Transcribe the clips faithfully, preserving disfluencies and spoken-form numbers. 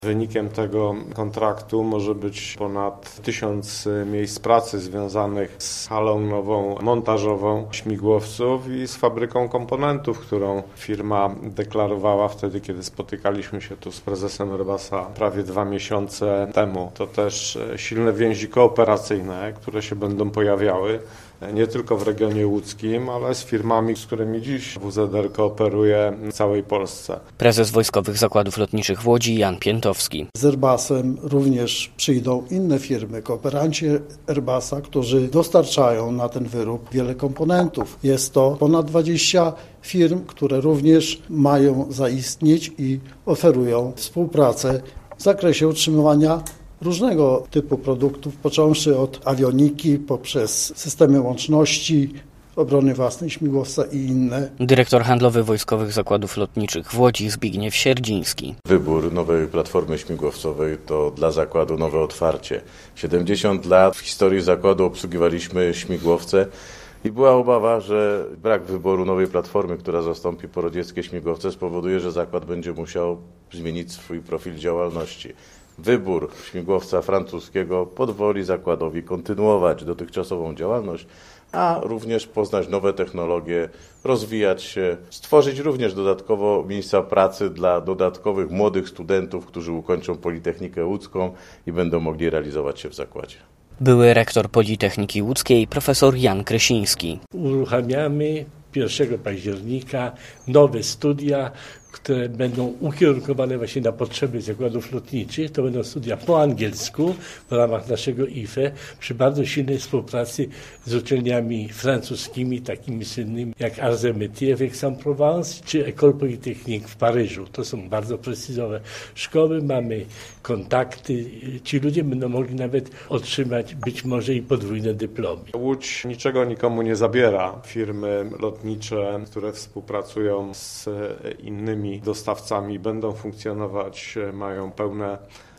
Wynikiem tego kontraktu może być ponad tysiąc miejsc pracy związanych z halą nową montażową śmigłowców i z fabryką komponentów, którą firma deklarowała wtedy, kiedy spotykaliśmy się tu z prezesem Airbusa prawie dwa miesiące temu. To też silne więzi kooperacyjne, które się będą pojawiały nie tylko w regionie łódzkim, ale z firmami, z którymi dziś W Z R kooperuje w całej Polsce. Prezes Wojskowych Zakładów Lotniczych w Łodzi Jan Piętowski. Z Airbusem również przyjdą inne firmy, kooperanci Airbusa, którzy dostarczają na ten wyrób wiele komponentów. Jest to ponad dwadzieścia firm, które również mają zaistnieć i oferują współpracę w zakresie utrzymywania różnego typu produktów, począwszy od awioniki, poprzez systemy łączności, obrony własnej śmigłowca i inne. Dyrektor handlowy Wojskowych Zakładów Lotniczych w Łodzi Zbigniew Sierdziński. Wybór nowej platformy śmigłowcowej to dla zakładu nowe otwarcie. siedemdziesiąt lat w historii zakładu obsługiwaliśmy śmigłowce i była obawa, że brak wyboru nowej platformy, która zastąpi porodzieckie śmigłowce, spowoduje, że zakład będzie musiał zmienić swój profil działalności. Wybór śmigłowca francuskiego pozwoli zakładowi kontynuować dotychczasową działalność, a również poznać nowe technologie, rozwijać się, stworzyć również dodatkowo miejsca pracy dla dodatkowych młodych studentów, którzy ukończą Politechnikę Łódzką i będą mogli realizować się w zakładzie. Były rektor Politechniki Łódzkiej profesor Jan Kresiński. Uruchamiamy pierwszego października nowe studia, które będą ukierunkowane właśnie na potrzeby zakładów lotniczych. To będą studia po angielsku w ramach naszego I F E przy bardzo silnej współpracy z uczelniami francuskimi, takimi słynnymi jak Arts et Métiers w Aix-en-Provence czy École Polytechnique w Paryżu. To są bardzo prestiżowe szkoły, mamy kontakty. Ci ludzie będą mogli nawet otrzymać być może i podwójne dyplomy. Łódź niczego nikomu nie zabiera. Firmy lotnicze, które współpracują z innymi dostawcami, będą funkcjonować, mają pełne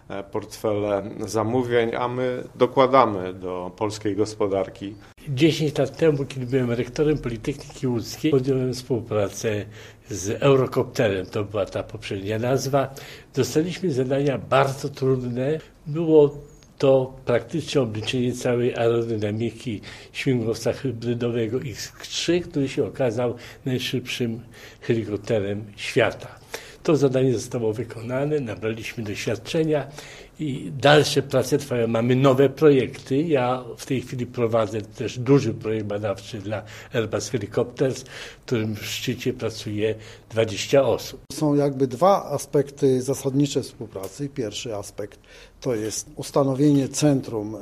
portfele zamówień, a my dokładamy do polskiej gospodarki. dziesięć lat temu, kiedy byłem rektorem Politechniki Łódzkiej, podjąłem współpracę z Eurocopterem, to była ta poprzednia nazwa. Dostaliśmy zadania bardzo trudne. Było to praktycznie obliczenie całej aerodynamiki śmigłowca hybrydowego X trzy, który się okazał najszybszym helikopterem świata. To zadanie zostało wykonane, nabraliśmy doświadczenia i dalsze prace trwają. Mamy nowe projekty. Ja w tej chwili prowadzę też duży projekt badawczy dla Airbus Helicopters, w którym w szczycie pracuje dwadzieścia osób. Są jakby dwa aspekty zasadnicze współpracy. Pierwszy aspekt to jest ustanowienie centrum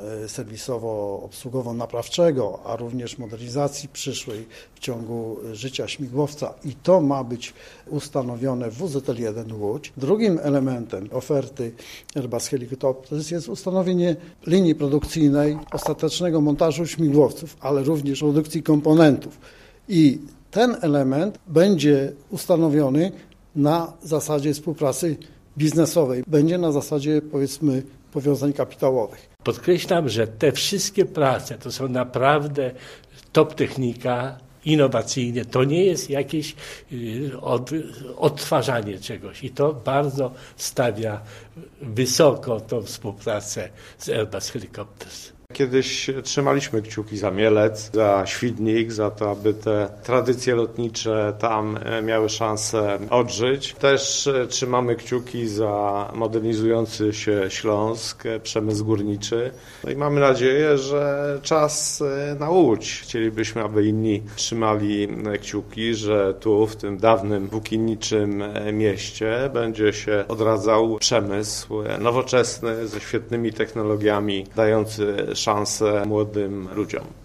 serwisowo-obsługowo-naprawczego, a również modernizacji przyszłej w ciągu życia śmigłowca i to ma być ustanowione w W Z L jeden Łódź. Drugim elementem oferty Airbus Helicopters jest ustanowienie linii produkcyjnej ostatecznego montażu śmigłowców, ale również produkcji komponentów. I ten element będzie ustanowiony na zasadzie współpracy biznesowej. Będzie na zasadzie, powiedzmy, powiązań kapitałowych. Podkreślam, że te wszystkie prace to są naprawdę top technika, innowacyjne. To nie jest jakieś od, odtwarzanie czegoś i to bardzo stawia wysoko tą współpracę z Airbus Helicopters. Kiedyś trzymaliśmy kciuki za Mielec, za Świdnik, za to, aby te tradycje lotnicze tam miały szansę odżyć. Też trzymamy kciuki za modernizujący się Śląsk, przemysł górniczy. No i mamy nadzieję, że czas na Łódź. Chcielibyśmy, aby inni trzymali kciuki, że tu, w tym dawnym włókienniczym mieście, będzie się odradzał przemysł nowoczesny, ze świetnymi technologiami, dający szansę młodym ludziom.